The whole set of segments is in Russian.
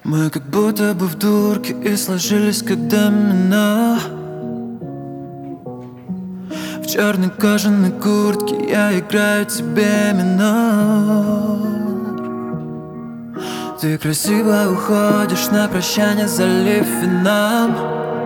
Мы как будто бы в дурке и сложились как домино. В черной кожаной куртке я играю тебе минор. Ты красиво уходишь на прощание, залив вином.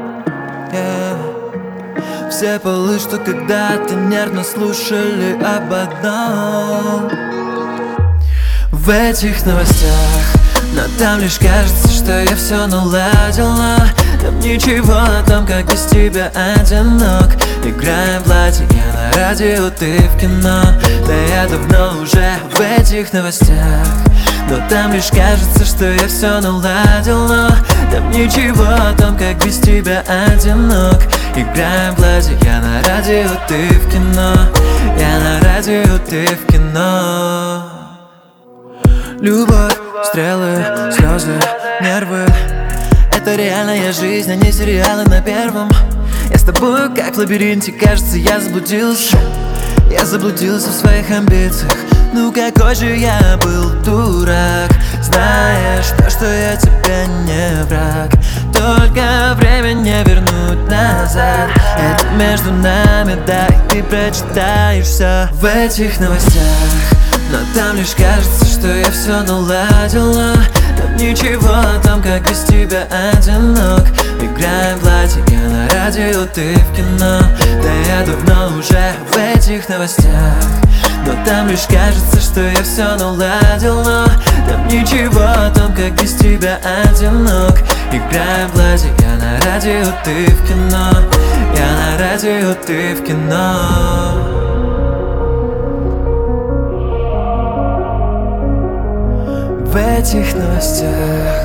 Все полы, что когда-то нервно слушали об одном. В этих новостях, но там лишь кажется, что я все наладил. Но там ничего о том, как без тебя одинок. Играем платье, я на радио, ты в кино. Да я давно уже в этих новостях, но там лишь кажется, что я все наладил. Но там ничего о том, как без тебя одинок. Играем платье, я на радио, ты в кино. Я на радио, ты в кино. Любовь, стрелы, слезы, нервы — это реальная жизнь, а не сериалы на Первом. Я с тобой как в лабиринте, кажется, я заблудился. Я заблудился в своих амбициях. Ну какой же я был дурак. Знаешь, то, что я тебе не враг, только время не вернуть назад. Это между нами, да, и ты прочитаешь все в этих новостях. Но там лишь кажется, что я все наладил. Но там ничего о том, как без тебя одинок. Играем платье, я на радио, ты в кино. Да я давно уже в этих новостях, но там лишь кажется, что я все наладил. Но там ничего о том, как без тебя одинок. Играем платье, я на радио, ты в кино. Я на радио, ты в кино. В этих новостях,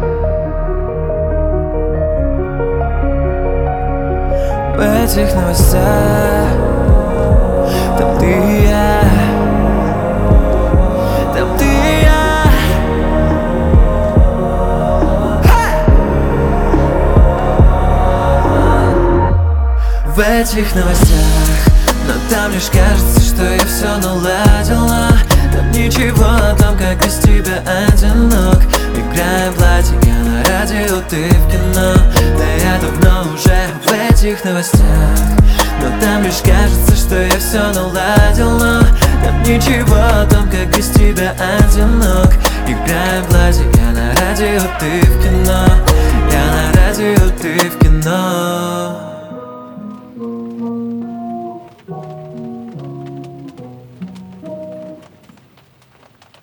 в этих новостях, там ты и я, там ты и я. В этих новостях, но там лишь кажется, что я все наладил. Но там ничего о том, как без тебя одинок. Играем платье, я на радио, ты в кино. Да я давно уже в этих новостях, но там лишь кажется, что я все наладил. Но там ничего о том, как без тебя одинок. Играем платье, я на радио, ты в кино. Я на радио, ты в кино.